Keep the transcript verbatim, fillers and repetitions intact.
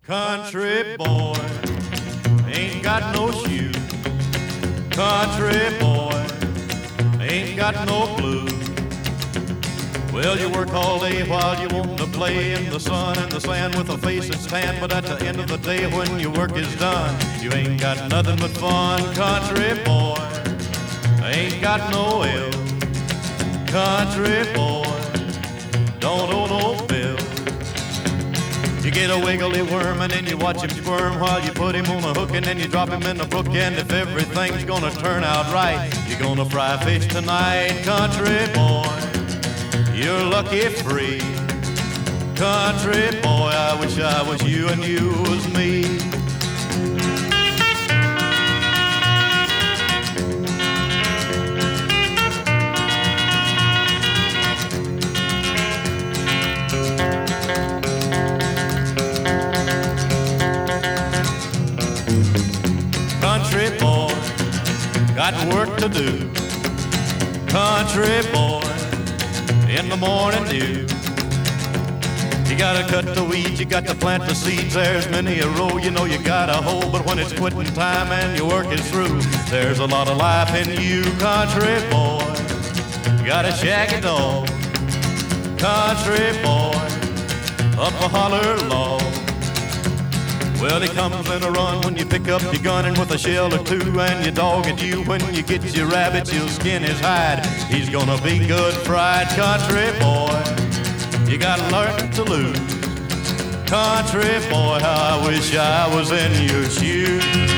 Country boy, ain't got no shoes. Country boy, ain't got no blues. Well, you work all day while you want to play in the sun and the sand with a face that's tan, but at the end of the day when your work is done, you ain't got nothing but fun. Country boy, ain't got no ill. Country boy, don't owe no bill. You get a wiggly worm and then you watch him squirm while you put him on a hook and then you drop him in the brook. And if everything's gonna turn out right, you're gonna fry fish tonight. Country boy, you're lucky free. Country boy, I wish I was you and you was me. Country boy, got work to do. Country boy, in the morning dew. You gotta cut the weeds, you got to plant the seeds. There's many a row you know you gotta hoe, but when it's quitting time and your work is through, there's a lot of life in you. Country boy, you got a shaggy dog. Country boy, up a holler log. Well, he comes in a run when you pick up your gun and with a shell or two, and your dog at you when you get your rabbit, you'll skin his hide. He's gonna be good fried. Country boy, you gotta learn to lose. Country boy, how I wish I was in your shoes.